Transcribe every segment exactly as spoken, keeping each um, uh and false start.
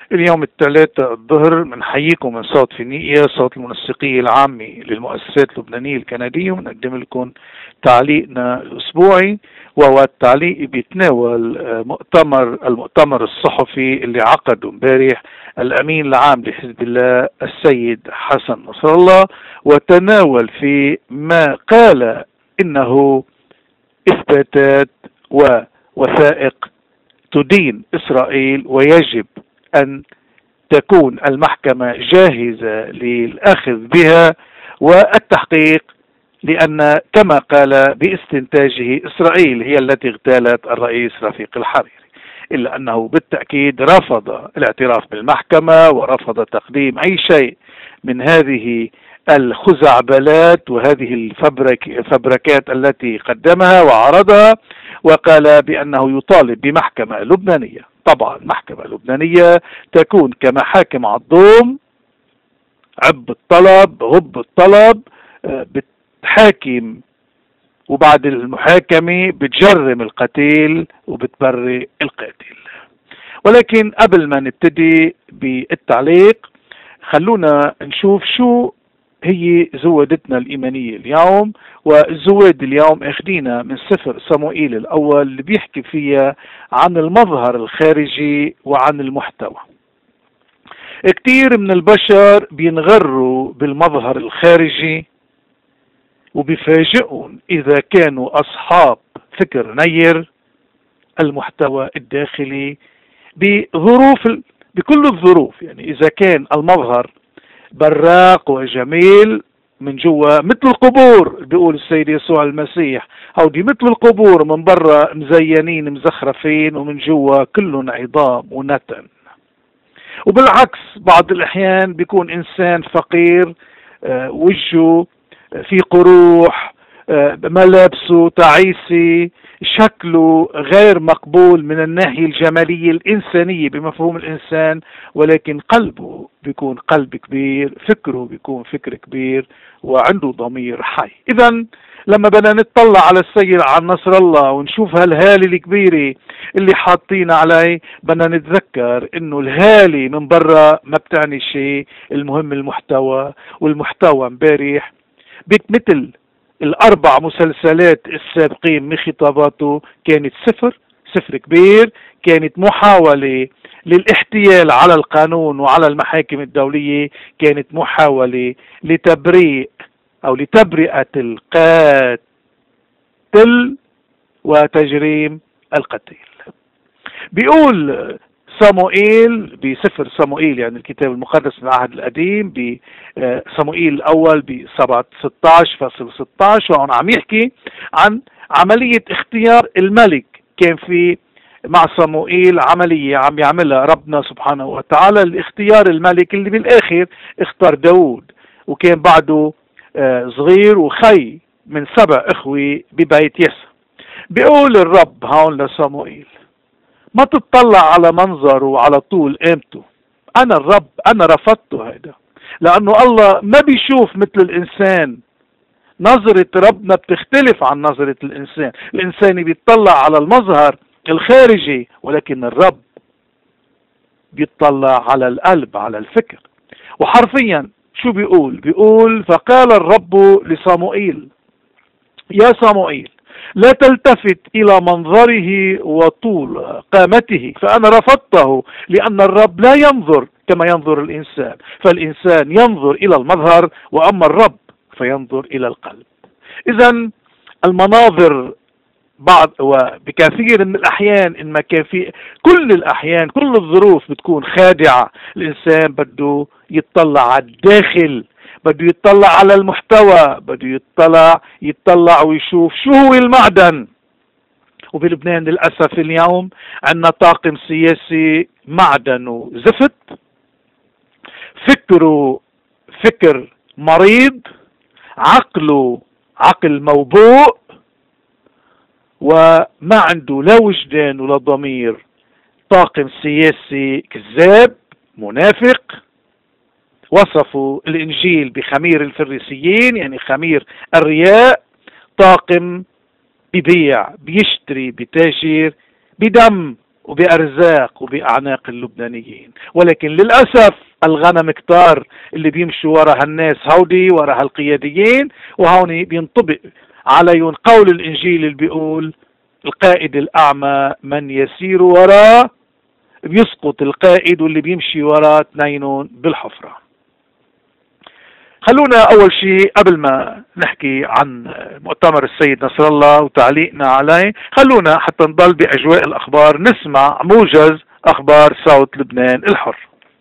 اليوم الثلاثاء الظهر بنحييكم من صوت فينيقيا، صوت المنسقية العامة للمؤسسات اللبنانية الكندية، ونقدم لكم تعليقنا الأسبوعي، وهو التعليق بيتناول مؤتمر المؤتمر الصحفي اللي عقده امبارح الأمين العام لحزب الله السيد حسن نصر الله، وتناول في ما قال إنه إثباتات ووثائق تدين إسرائيل، ويجب أن تكون المحكمة جاهزة للأخذ بها والتحقيق، لأن كما قال باستنتاجه إسرائيل هي التي اغتالت الرئيس رفيق الحريري، إلا أنه بالتأكيد رفض الاعتراف بالمحكمة ورفض تقديم أي شيء من هذه الخزعبلات وهذه الفبركات التي قدمها وعرضها، وقال بأنه يطالب بمحكمة لبنانية. طبعا محكمة لبنانية تكون كمحاكم عضوم، عب الطلب غب الطلب، بتحاكم وبعد المحاكمة بتجرم القتيل وبتبرئ القاتل. ولكن قبل ما نبتدي بالتعليق خلونا نشوف شو هي زودتنا الإيمانية اليوم. والزواد اليوم اخدينا من سفر صموئيل الأول اللي بيحكي فيها عن المظهر الخارجي وعن المحتوى. كتير من البشر بينغروا بالمظهر الخارجي وبيفاجئون إذا كانوا أصحاب فكر نير المحتوى الداخلي بظروف بكل الظروف. يعني إذا كان المظهر براق وجميل من جوا مثل القبور، بيقول السيد يسوع المسيح هودي مثل القبور، من برا مزينين مزخرفين ومن جوا كلهم عظام ونتن. وبالعكس بعض الأحيان بيكون إنسان فقير، آه وجهه في قروح، آه ملابسه تعيسي، شكله غير مقبول من الناحية الجمالية الإنسانية بمفهوم الإنسان، ولكن قلبه بيكون قلب كبير، فكره بيكون فكر كبير، وعنده ضمير حي. إذا لما بدنا نتطلع على السيد عن نصر الله ونشوف هالهالة الكبيرة اللي حاطين عليه، بدنا نتذكر إنه الهالة من برا ما بتعني شيء، المهم المحتوى. والمحتوى امبارح مثل الأربع مسلسلات السابقين من خطاباته كانت صفر صفر كبير، كانت محاولة للاحتيال على القانون وعلى المحاكم الدولية، كانت محاولة لتبريء أو لتبرئة القاتل وتجريم القتيل. بيقول صموئيل بسفر صموئيل، يعني الكتاب المقدس من العهد القديم، بصموئيل الأول ب ستة عشر فاصلة ستة عشر، وهون عم يحكي عن عملية اختيار الملك. كان في مع صموئيل عملية عم يعملها ربنا سبحانه وتعالى لاختيار الملك اللي بالآخر اختار داود، وكان بعده صغير وخي من سبع إخوة ببيت يسى. بيقول الرب هون لصموئيل ما تتطلع على منظره وعلى طول قيمته، أنا الرب أنا رفضته هيدا، لأنه الله ما بيشوف مثل الإنسان. نظرة ربنا بتختلف عن نظرة الإنسان. الإنسان بيتطلع على المظهر الخارجي، ولكن الرب بيتطلع على القلب على الفكر. وحرفيا شو بيقول؟ بيقول فقال الرب لصموئيل يا صموئيل لا تلتفت إلى منظره وطول قامته، فأنا رفضته، لأن الرب لا ينظر كما ينظر الإنسان، فالإنسان ينظر إلى المظهر وأما الرب فينظر إلى القلب. إذن المناظر بعض وبكثير من الأحيان، إن ما كان في كل الأحيان كل الظروف بتكون خادعة. الإنسان بده يتطلع على الداخل، بده يتطلع على المحتوى، بده يتطلع يتطلع ويشوف شو هو المعدن. وبلبنان للأسف اليوم عندنا طاقم سياسي معدنه زفت، فكره فكر مريض، عقله عقل موبوء، وما عنده لا وجدان ولا ضمير. طاقم سياسي كذاب منافق. وصفوا الإنجيل بخمير الفريسيين، يعني خمير الرياء. طاقم بيبيع بيشتري بتاجر بدم وبأرزاق وبأعناق اللبنانيين. ولكن للأسف الغنم كتار اللي بيمشوا وراء هالناس هودي، وراء هالقياديين، وهون بينطبق عليهم قول الإنجيل اللي بيقول القائد الأعمى من يسير وراء بيسقط القائد واللي بيمشي وراء اثنينهم بالحفرة. خلونا أول شيء قبل ما نحكي عن مؤتمر السيد نصر الله وتعليقنا عليه، خلونا حتى نضل بأجواء الأخبار نسمع موجز أخبار صوت لبنان الحر.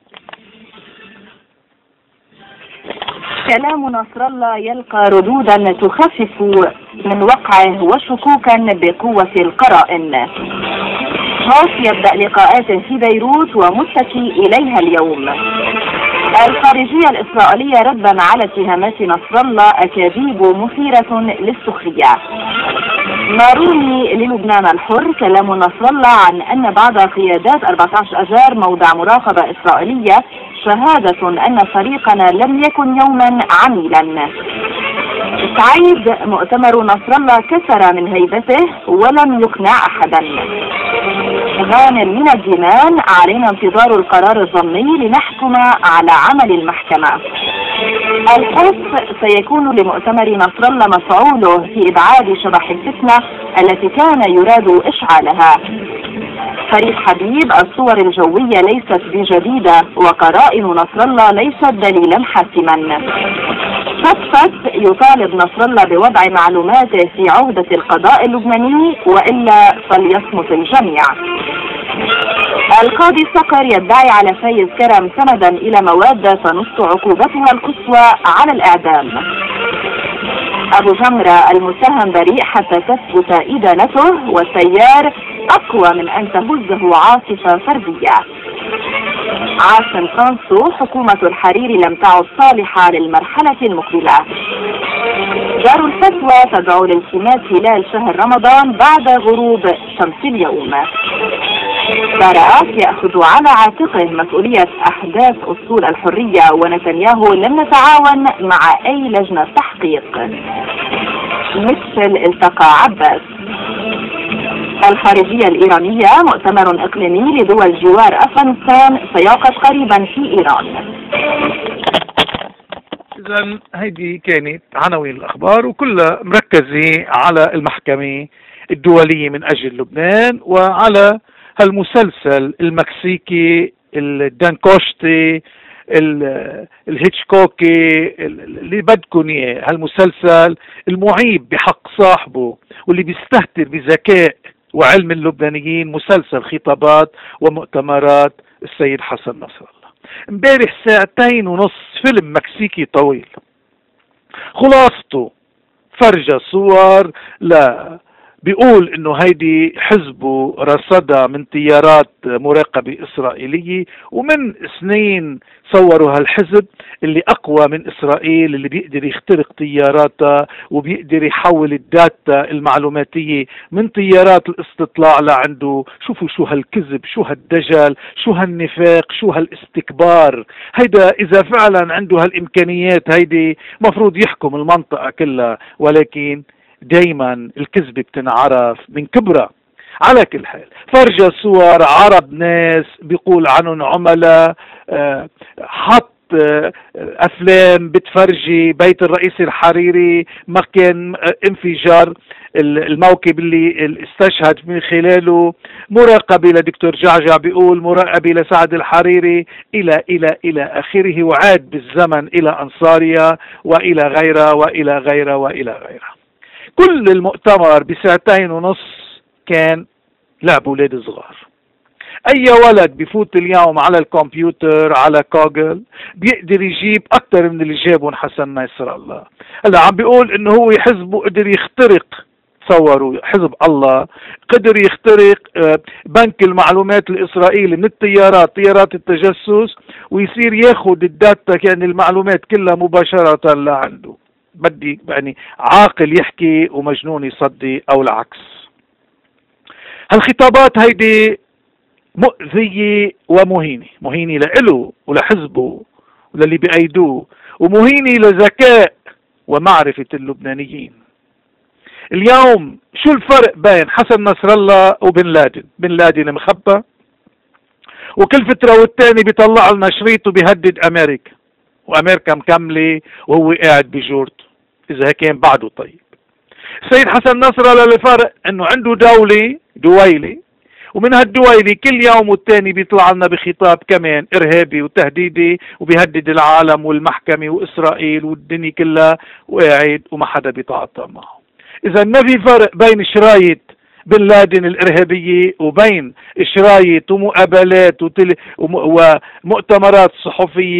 كلام نصر الله يلقى ردودا تخفف من وقعه وشكوكا بقوة القرائن. هوس يبدأ لقاءاته في بيروت ومتكي إليها اليوم. الخارجية الإسرائيلية ردا على اتهامات نصر الله أكاذيب مثيرة للسخرية. ماروني للبنان الحر. كلام نصر الله عن أن بعض قيادات أربعة عشر أذار موضع مراقبة إسرائيلية شهادة أن فريقنا لم يكن يوما عميلا. سعيد مؤتمر نصر الله كسر من هيبته ولم يقنع أحدا. غانم من الجنان. علينا انتظار القرار الضمني لنحكم على عمل المحكمة. القدس سيكون لمؤتمر نصر الله مفعوله في إبعاد شبح الفتنة التي كان يراد إشعالها. فريد حبيب. الصور الجوية ليست بجديدة وقرائن نصر الله ليست دليلا حاسما. فتفت يطالب نصر الله بوضع معلوماته في عهدة القضاء اللبناني وإلا فليصمت الجميع. القاضي صقر يدعي على فايز كرم سندا إلى مواد تنص عقوبتها القصوى على الإعدام. أبو جمرة المتهم بريء حتى تثبت إدانته، والسيار أقوى من أن تهزه عاصفة فردية. عاصم فرانسو. حكومة الحريري لم تعد صالحة للمرحلة المقبلة. دار الفتوى تدعو لالتماس هلال شهر رمضان بعد غروب شمس اليوم. باراك يأخذ على عاتقه مسؤولية أحداث أسطول الحرية، ونتنياهو لم نتعاون مع أي لجنة تحقيق. مثل التقى عباس. الخارجية الإيرانية. مؤتمر إقليمي لدول جوار أفغانستان سيعقد قريبا في إيران. إذن هيدي كانت عناوين الأخبار وكلها مركزة على المحكمة الدولية من أجل لبنان وعلى هالمسلسل المكسيكي الدانكوشتي الهيتشكوكي اللي بدكم اياه، هالمسلسل المعيب بحق صاحبه واللي بيستهتر بذكاء وعلم اللبنانيين، مسلسل خطابات ومؤتمرات السيد حسن نصر الله. امبارح ساعتين ونص فيلم مكسيكي طويل، خلاصته فرجة صور لا بيقول انه هيدي حزبه رصدها من طيارات مراقبة اسرائيلية، ومن سنين صوروا هالحزب اللي اقوى من اسرائيل، اللي بيقدر يخترق طياراتها وبيقدر يحول الداتا المعلوماتية من طيارات الاستطلاع لعنده. شوفوا شو هالكذب، شو هالدجل، شو هالنفاق، شو هالاستكبار. هيدا اذا فعلا عنده هالامكانيات هيدي مفروض يحكم المنطقة كلها، ولكن دايما الكذبة بتنعرف من كبرى. على كل حال فرجة صور عرب ناس بيقول عنهم عملاء، حط افلام بتفرجي بيت الرئيس الحريري مكان انفجار الموكب اللي استشهد من خلاله، مراقبة لدكتور جعجع بيقول مراقبة لسعد الحريري الى الى الى اخره، وعاد بالزمن الى انصاريا والى غيرها والى غيرها والى غيرها. كل المؤتمر بساعتين ونص كان لعب ولاد صغار. اي ولد بفوت اليوم على الكمبيوتر على جوجل بيقدر يجيب اكتر من اللي جابهم حسن نصر الله. هلا عم بيقول انه هو حزبه قدر يخترق، تصوروا حزب الله قدر يخترق بنك المعلومات الاسرائيلي من الطيارات، طيارات التجسس، ويصير ياخذ الداتا كان المعلومات كلها مباشرة لعنده. بدي يعني عاقل يحكي ومجنون يصدي او العكس. هالخطابات هيدي مؤذية ومهينة، مهينة لإله ولحزبه وللي بأيدوه، ومهينة لذكاء ومعرفة اللبنانيين. اليوم شو الفرق بين حسن نصر الله وبن لادن؟ بن لادن مخبى وكل فترة والتاني بيطلع لنا شريط وبيهدد أمريكا، وأمريكا مكملة وهو قاعد بجورته. إذا هيك كان بعده طيب. السيد حسن نصر الله الفرق إنه عنده دولة دويلة، ومن هالدويلة كل يوم والتاني بيطلع لنا بخطاب كمان إرهابي وتهديدي وبيهدد العالم والمحكمة وإسرائيل والدنيا كلها، وقاعد وما حدا بيتعاطى معه. إذا ما في فرق بين شرايط بن لادن الإرهابية وبين شرايط ومقابلات ومؤتمرات صحفية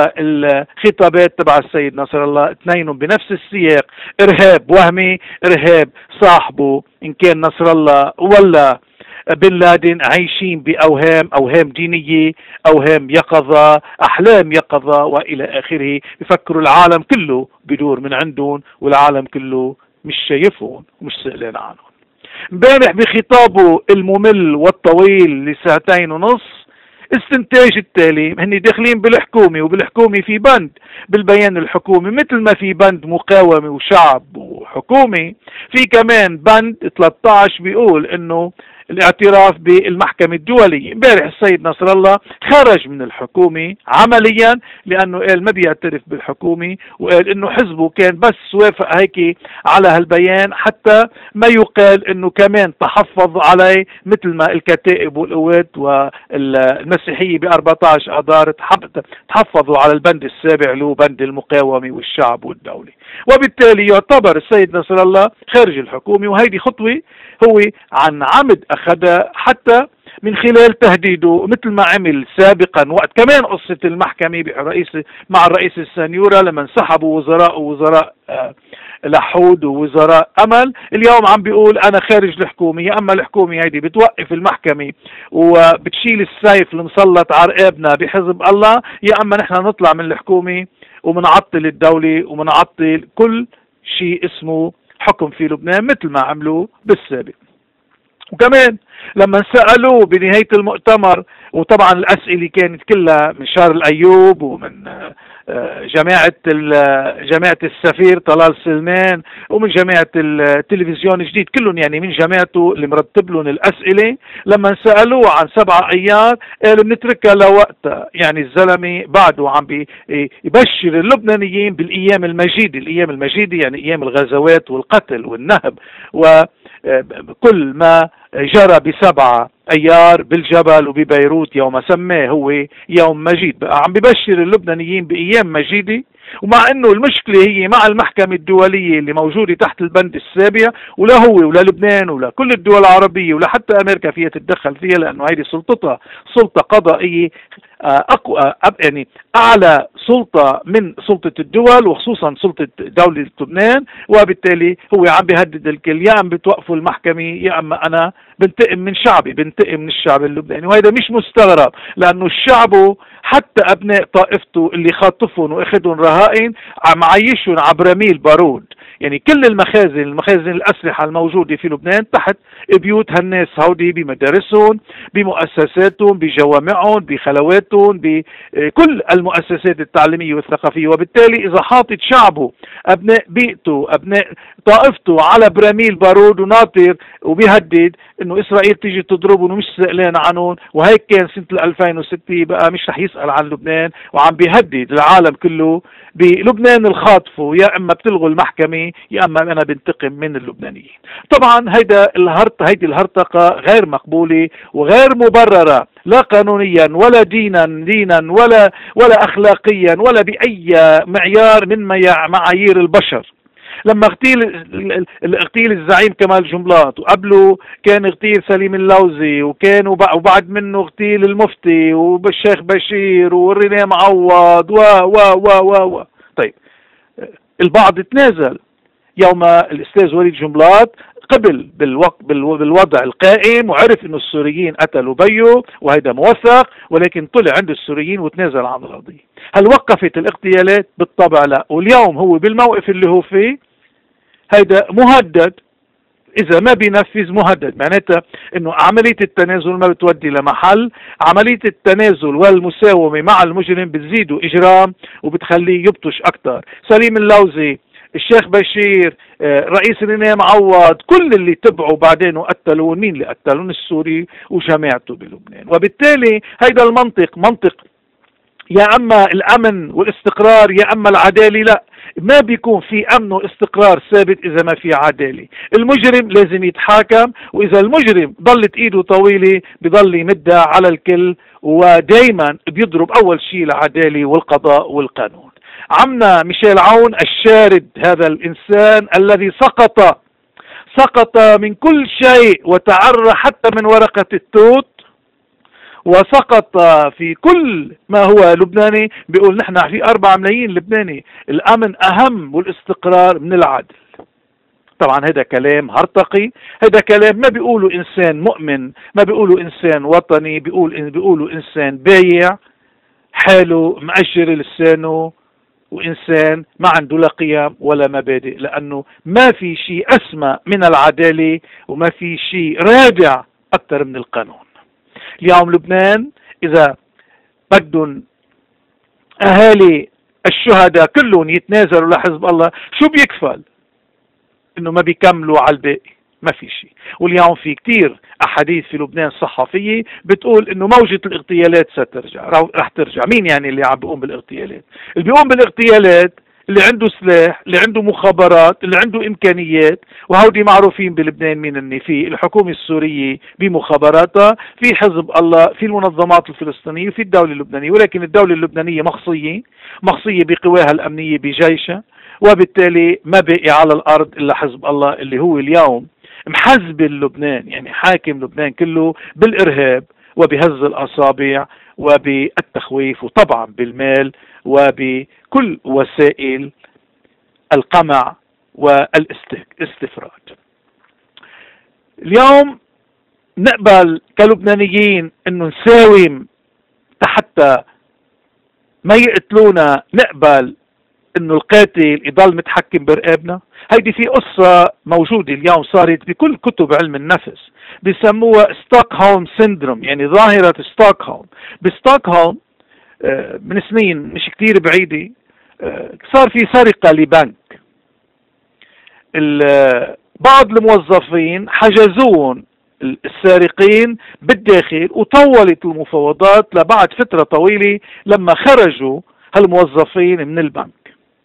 والخطابات تبع السيد نصر الله، اثنينهم بنفس السياق، إرهاب وهمي، إرهاب صاحبه إن كان نصر الله ولا بن لادن عايشين بأوهام، أوهام دينية، أوهام يقظة، أحلام يقظة وإلى آخره. بفكروا العالم كله بدور من عندهم، والعالم كله مش شايفهم ومش سألان عنهم. امبارح بخطابه الممل والطويل لساعتين ونص استنتاج التالي: هني داخلين بالحكومة، وبالحكومة في بند بالبيان الحكومي مثل ما في بند مقاومة وشعب وحكومة، في كمان بند ثلاثة عشر بيقول انه الاعتراف بالمحكمة الدولية. امبارح السيد نصر الله خرج من الحكومة عمليا لأنه قال ما بيعترف بالحكومة، وقال إنه حزبه كان بس وافق هيك على هالبيان حتى ما يقال إنه كمان تحفظ عليه مثل ما الكتائب والقوات والمسيحية ب أربعة عشر أذار تحفظوا على البند السابع له بند المقاومة والشعب والدولة. وبالتالي يعتبر السيد نصر الله خارج الحكومة، وهيدي خطوة هو عن عمد أخذها حتى من خلال تهديده مثل ما عمل سابقا وقت كمان قصة المحكمة برئيس مع الرئيس السنيورة لما انسحبوا وزراء ووزراء لحود ووزراء أمل. اليوم عم بيقول أنا خارج الحكومة، يا أما الحكومة هيدي بتوقف المحكمة وبتشيل السيف المسلط على رقابنا بحزب الله، يا أما نحن نطلع من الحكومة ومنعطل الدولة ومنعطل كل شيء اسمه حكم في لبنان مثل ما عملوا بالسابق. وكمان لما سألوه بنهاية المؤتمر، وطبعا الأسئلة كانت كلها من شار الأيوب ومن جماعة جماعة السفير طلال سلمان ومن جماعة التلفزيون الجديد، كلهم يعني من جماعته اللي مرتب لهم الأسئلة، لما سألوه عن سبعة أيار قال بنتركها لوقتها. يعني الزلمة بعده عم بيبشر اللبنانيين بالأيام المجيدة. الأيام المجيدة يعني أيام الغزوات والقتل والنهب وكل ما جرى بسبعة أيار بالجبل وببيروت يوم سماه هو يوم مجيد. بقى عم ببشر اللبنانيين بأيام مجيدة، ومع انه المشكلة هي مع المحكمة الدولية اللي موجودة تحت البند السابع، ولا هو ولا لبنان ولا كل الدول العربية ولا حتى امريكا فيها تتدخل فيها، لانه هيدي سلطتها سلطة قضائية اقوى يعني اعلى سلطة من سلطة الدول وخصوصا سلطة دولة لبنان. وبالتالي هو عم بيهدد الكل، يا عم بتوقفوا المحكمة يا اما انا بنتقم من شعبي، بنتقم من الشعب اللبناني. وهذا مش مستغرب لانه الشعب حتى ابناء طائفته اللي خاطفهم واخذهم رهائن عم عايشهم عبرميل بارود. يعني كل المخازن المخازن الأسلحة الموجودة في لبنان تحت بيوت هالناس هودي، بمدارسهم، بمؤسساتهم، بجوامعهم، بخلواتهم، بكل المؤسسات التعليمية والثقافية. وبالتالي إذا حاطط شعبه أبناء بيئته أبناء طائفته على براميل بارود وناطر وبيهدد إنه إسرائيل تيجي تضربهم ومش سألان عنهم، وهيك كان سنة ألفين وستة بقى مش رح يسأل عن لبنان وعم بيهدد العالم كله بلبنان الخاطفه، يا اما بتلغوا المحكمه يا اما انا بنتقم من اللبنانيين. طبعا هيدا الهرط هيدي الهرطقه غير مقبوله وغير مبرره لا قانونيا ولا دينا دينا ولا ولا اخلاقيا ولا باي معيار من معايير البشر. لما اغتيل اغتيل الزعيم كمال جنبلاط، وقبله كان اغتيل سليم اللوزي، وكان وبعد منه اغتيل المفتي والشيخ بشير ورينيه معوض و و و و و طيب البعض تنازل يوم الاستاذ وليد جنبلاط قبل بالوقت بالوضع القائم وعرف انه السوريين قتلوا بيه وهيدا موثق، ولكن طلع عند السوريين وتنازل عن القضيه. هل وقفت الاغتيالات؟ بالطبع لا. واليوم هو بالموقف اللي هو فيه هيدا مهدد، إذا ما بينفذ مهدد. معناتها إنه عملية التنازل ما بتودي لمحل، عملية التنازل والمساومة مع المجرم بتزيده إجرام وبتخليه يبطش أكتر. سليم اللوزي، الشيخ بشير، رئيس رينيه معوض، كل اللي تبعوا بعدين وقتلوا. مين اللي قتلون؟ السوري وجماعته بلبنان. وبالتالي هيدا المنطق منطق يا اما الامن والاستقرار يا اما العداله. لا، ما بيكون في امن واستقرار ثابت اذا ما في عداله. المجرم لازم يتحاكم، واذا المجرم ضلت ايده طويله بضل يمدها على الكل، ودائما بيضرب اول شيء العداله والقضاء والقانون. عمنا ميشيل عون الشارد، هذا الانسان الذي سقط سقط من كل شيء وتعرى حتى من ورقه التوت، وسقط في كل ما هو لبناني. بيقول نحن في أربعة ملايين لبناني، الأمن أهم والاستقرار من العدل. طبعا هذا كلام هرطقي، هذا كلام ما بيقوله إنسان مؤمن، ما بيقوله إنسان وطني، بيقول بيقوله إنسان بايع حاله مأجر لسانه، وإنسان ما عنده لا قيم ولا مبادئ، لأنه ما في شيء أسمى من العدالة وما في شيء رادع أكثر من القانون. اليوم لبنان إذا بدهم أهالي الشهداء كلهم يتنازلوا لحزب الله، شو بيكفل؟ إنه ما بيكملوا على الباقي، ما في شيء. واليوم في كتير أحاديث في لبنان صحفية بتقول إنه موجة الاغتيالات سترجع، رح ترجع. مين يعني اللي عم بيقوم بالاغتيالات؟ اللي بيقوم بالاغتيالات اللي عنده سلاح، اللي عنده مخابرات، اللي عنده إمكانيات. وهودي معروفين بلبنان مين اللي في الحكومة السورية بمخابراتها، في حزب الله، في المنظمات الفلسطينية، وفي الدولة اللبنانية. ولكن الدولة اللبنانية مخصية مخصية بقواها الأمنية بجيشها، وبالتالي ما بقي على الأرض إلا حزب الله اللي هو اليوم محزب لبنان، يعني حاكم لبنان كله بالإرهاب وبهز الأصابع وبالتخويف، وطبعا بالمال وبكل وسائل القمع والاستفراج. اليوم نقبل كلبنانيين انه نساوم حتى ما يقتلونا، نقبل انه القاتل يضل متحكم برقابنا؟ هيدي في قصة موجودة اليوم صارت بكل كتب علم النفس، بيسموها ستوكهولم سيندروم، يعني ظاهرة ستوكهولم. بستوكهولم من سنين مش كتير بعيدة صار في سرقة لبنك. بعض الموظفين حجزوهم السارقين بالداخل، وطولت المفاوضات لبعد فترة طويلة لما خرجوا هالموظفين من البنك.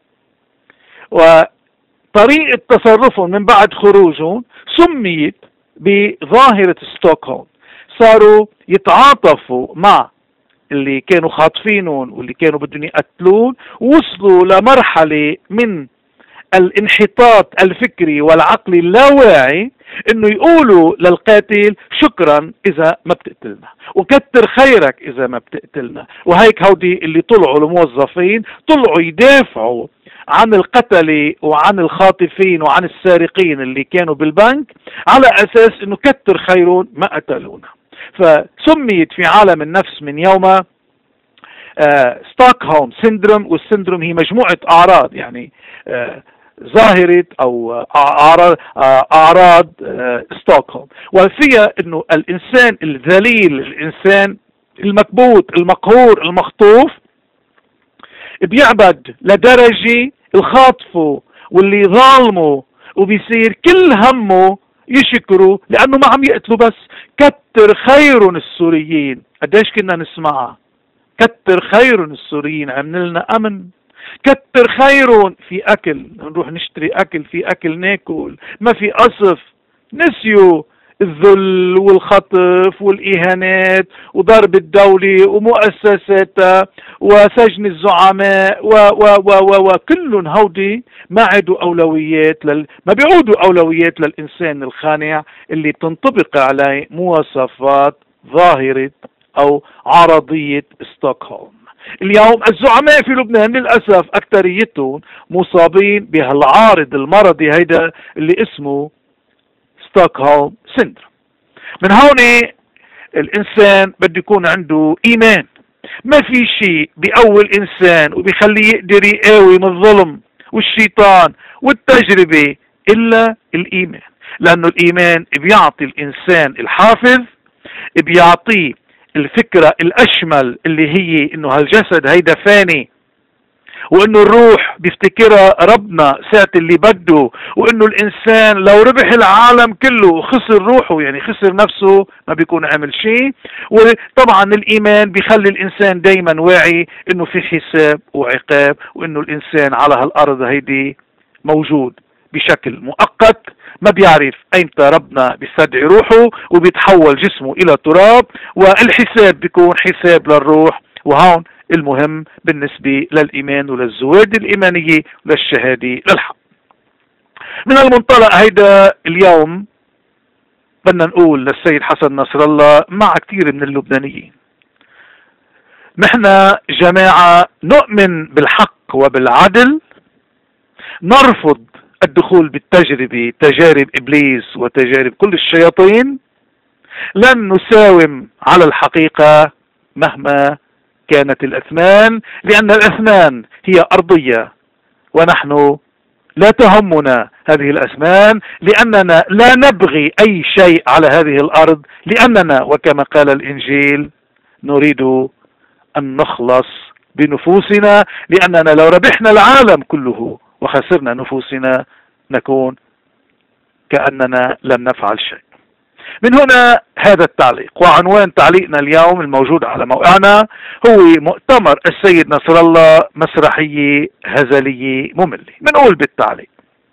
وطريقة تصرفهم من بعد خروجهم سميت بظاهرة ستوكهولم. صاروا يتعاطفوا مع اللي كانوا خاطفينهم واللي كانوا بدهم يقتلون، ووصلوا لمرحلة من الانحطاط الفكري والعقلي اللاواعي انه يقولوا للقاتل شكرا اذا ما بتقتلنا، وكتر خيرك اذا ما بتقتلنا. وهيك هودي اللي طلعوا الموظفين طلعوا يدافعوا عن القتلة وعن الخاطفين وعن السارقين اللي كانوا بالبنك على اساس انه كتر خيرون ما قتلونا. فسميت في عالم النفس من يومها آه ستوكهولم سيندروم. والسيندروم هي مجموعة اعراض، يعني آه ظاهرة او اعراض اعراض ستوكهولم، وفيها انه الانسان الذليل، الانسان المكبوت المقهور المخطوف بيعبد لدرجة الخاطفه واللي ظالمه وبيصير كل همه يشكروا لانه ما عم يقتلوا بس. كتر خيرهم السوريين، قديش كنا نسمعها، كتر خيرهم السوريين عملنا لنا امن، كتر خيرهم في اكل، نروح نشتري اكل، في اكل ناكل، ما في قصف. نسيوا الذل والخطف والاهانات وضرب الدولة ومؤسساتها وسجن الزعماء و و و و كلهم هودي ما عادوا اولويات لل... ما بيعودوا اولويات للانسان الخانع اللي تنطبق عليه مواصفات ظاهرة او عرضية ستوكهولم. اليوم الزعماء في لبنان للأسف أكثريتهم مصابين بهالعارض المرضي هيدا اللي اسمه ستوكهولم سيندروم. من هون الإنسان بده يكون عنده إيمان. ما في شيء بأول إنسان وبيخليه يقدر يقاوم الظلم والشيطان والتجربة إلا الإيمان، لأنه الإيمان بيعطي الإنسان الحافز، بيعطيه الفكرة الأشمل اللي هي إنه هالجسد هيدا فاني وانه الروح بيفتكرها ربنا ساعة اللي بده، وانه الانسان لو ربح العالم كله وخسر روحه يعني خسر نفسه ما بيكون عمل شيء. وطبعا الايمان بيخلي الانسان دايما واعي انه في حساب وعقاب، وانه الانسان على هالارض هيدي موجود بشكل مؤقت، ما بيعرف ايمتى ربنا بيستدعي روحه وبيتحول جسمه الى تراب، والحساب بيكون حساب للروح. وهون المهم بالنسبة للإيمان وللزواد الإيمانية وللشهادة للحق. من المنطلق هيدا اليوم بدنا نقول للسيد حسن نصر الله مع كثير من اللبنانيين، نحن جماعة نؤمن بالحق وبالعدل، نرفض الدخول بالتجربة، تجارب إبليس وتجارب كل الشياطين، لن نساوم على الحقيقة مهما كانت الأثمان، لأن الأثمان هي أرضية ونحن لا تهمنا هذه الأثمان، لأننا لا نبغي أي شيء على هذه الأرض، لأننا وكما قال الإنجيل نريد أن نخلص بنفوسنا، لأننا لو ربحنا العالم كله وخسرنا نفوسنا نكون كأننا لم نفعل شيء. من هنا هذا التعليق، وعنوان تعليقنا اليوم الموجود على موقعنا هو مؤتمر السيد نصر الله مسرحية هزلية مملة. بنقول بالتعليق: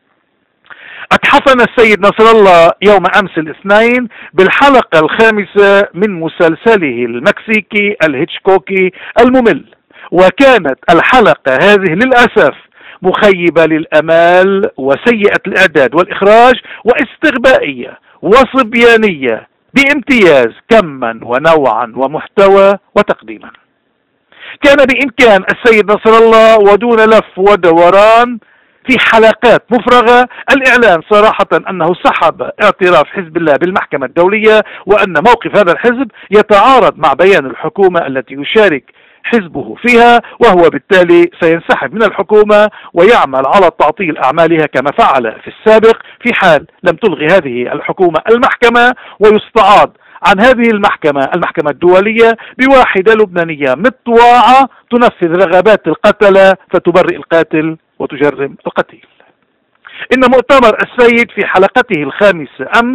اتحفن السيد نصر الله يوم أمس الاثنين بالحلقة الخامسة من مسلسله المكسيكي الهيتشكوكي الممل، وكانت الحلقة هذه للأسف مخيبة للأمال وسيئة الإعداد والإخراج واستغبائية وصبيانية بامتياز كما ونوعا ومحتوى وتقديما. كان بإمكان السيد نصر الله ودون لف ودوران في حلقات مفرغة الإعلان صراحة أنه سحب اعتراف حزب الله بالمحكمة الدولية، وأن موقف هذا الحزب يتعارض مع بيان الحكومة التي يشارك حزبه فيها، وهو بالتالي سينسحب من الحكومة ويعمل على تعطيل أعمالها كما فعل في السابق في حال لم تلغي هذه الحكومة المحكمة، ويستعاض عن هذه المحكمة المحكمة الدولية بواحدة لبنانية مطواعة تنفذ رغبات القتلة فتبرئ القاتل وتجرم القتيل. إن مؤتمر السيد في حلقته الخامسة أمس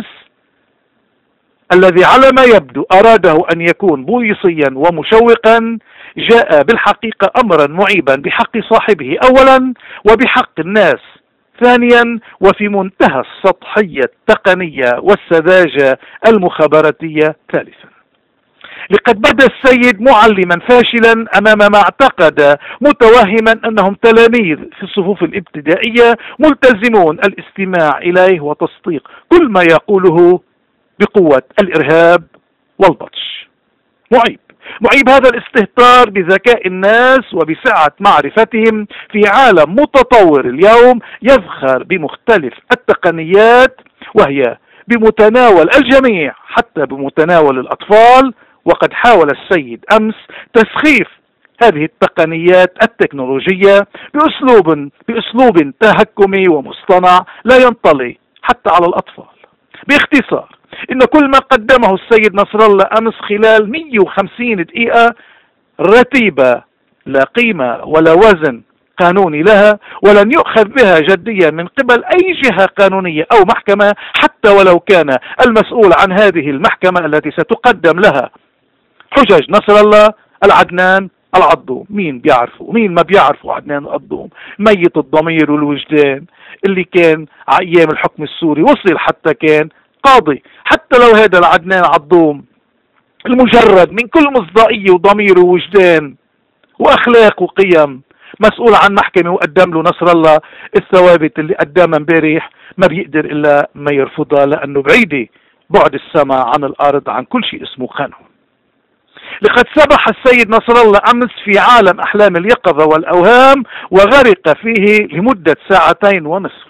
الذي على ما يبدو أراده أن يكون بوليسيا ومشوقا جاء بالحقيقة أمرا معيبا بحق صاحبه أولا وبحق الناس ثانيا، وفي منتهى السطحية التقنية والسذاجة المخابراتية ثالثا. لقد بدا السيد معلما فاشلا أمام ما اعتقد متوهما أنهم تلاميذ في الصفوف الابتدائية ملتزمون الاستماع إليه وتصديق كل ما يقوله بقوة الإرهاب والبطش. معيب معيب هذا الاستهتار بذكاء الناس وبسعة معرفتهم في عالم متطور اليوم يفخر بمختلف التقنيات، وهي بمتناول الجميع حتى بمتناول الأطفال. وقد حاول السيد أمس تسخيف هذه التقنيات التكنولوجية بأسلوب بأسلوب تهكمي ومصطنع لا ينطلي حتى على الأطفال. باختصار، إن كل ما قدمه السيد نصر الله أمس خلال مئة وخمسين دقيقة رتيبة لا قيمة ولا وزن قانوني لها، ولن يؤخذ بها جديا من قبل أي جهة قانونية أو محكمة، حتى ولو كان المسؤول عن هذه المحكمة التي ستقدم لها حجج نصر الله العدنان العضوم. مين بيعرفوا مين ما بيعرفوا عدنان العضوم؟ ميت الضمير والوجدان اللي كان على أيام الحكم السوري، وصل حتى كان قاضي. حتى لو هذا العدنان عضوم المجرد من كل مصداقية وضمير ووجدان وأخلاق وقيم مسؤول عن محكمة وقدم له نصر الله الثوابت اللي قدامها امبارح، ما بيقدر إلا ما يرفضها، لأنه بعيدة بعد السماء عن الأرض عن كل شيء اسمه قانون. لقد سبح السيد نصر الله أمس في عالم أحلام اليقظة والأوهام وغرق فيه لمدة ساعتين ونصف،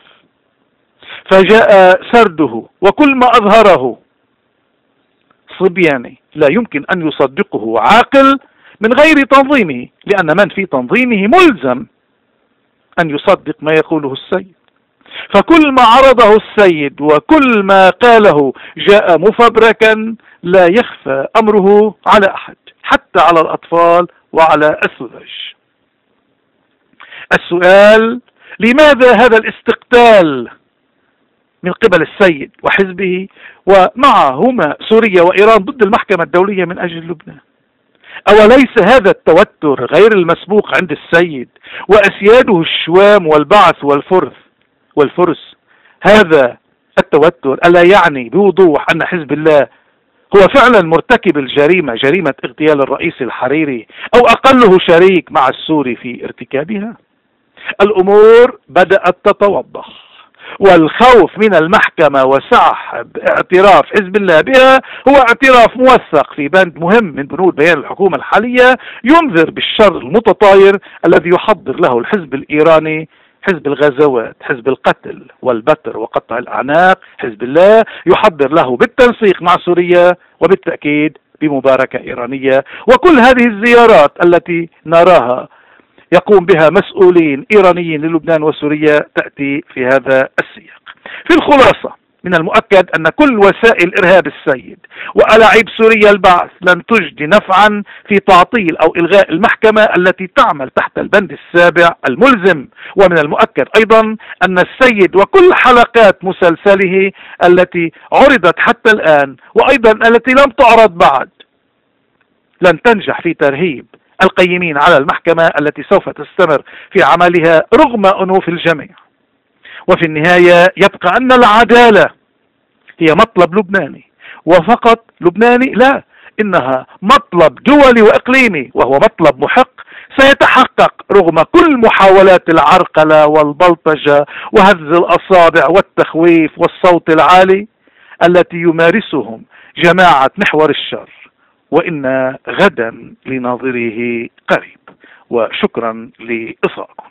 فجاء سرده وكل ما أظهره صبياني لا يمكن أن يصدقه عاقل من غير تنظيمه، لأن من في تنظيمه ملزم أن يصدق ما يقوله السيد. فكل ما عرضه السيد وكل ما قاله جاء مفبركا لا يخفى أمره على أحد حتى على الأطفال وعلى السذج. السؤال: لماذا هذا الاستقتال من قبل السيد وحزبه ومعهما سوريا وإيران ضد المحكمة الدولية من أجل لبنان؟ أوليس هذا التوتر غير المسبوق عند السيد وأسياده الشوام والبعث والفرث والفرس؟ هذا التوتر ألا يعني بوضوح أن حزب الله هو فعلا مرتكب الجريمة، جريمة اغتيال الرئيس الحريري، أو أقله شريك مع السوري في ارتكابها؟ الأمور بدأت تتوضح، والخوف من المحكمة وسحب اعتراف حزب الله بها هو اعتراف موثق في بند مهم من بنود بيان الحكومة الحالية ينذر بالشر المتطاير الذي يحضر له الحزب الإيراني، حزب الغزوات، حزب القتل والبتر وقطع الأعناق. حزب الله يحضر له بالتنسيق مع سوريا وبالتأكيد بمباركة إيرانية. وكل هذه الزيارات التي نراها يقوم بها مسؤولين إيرانيين للبنان وسوريا تأتي في هذا السياق. في الخلاصة، من المؤكد أن كل وسائل إرهاب السيد وألاعيب سوريا البعث لن تجدي نفعا في تعطيل أو إلغاء المحكمة التي تعمل تحت البند السابع الملزم. ومن المؤكد أيضا أن السيد وكل حلقات مسلسله التي عرضت حتى الآن وأيضا التي لم تعرض بعد لن تنجح في ترهيب القيمين على المحكمة التي سوف تستمر في عملها رغم أنوف الجميع. وفي النهاية يبقى أن العدالة هي مطلب لبناني وفقط لبناني، لا، إنها مطلب دولي وإقليمي، وهو مطلب محق سيتحقق رغم كل محاولات العرقلة والبلطجة وهز الأصابع والتخويف والصوت العالي التي يمارسهم جماعة محور الشر. وإن غدا لناظره قريب. وشكرا لإصغائكم.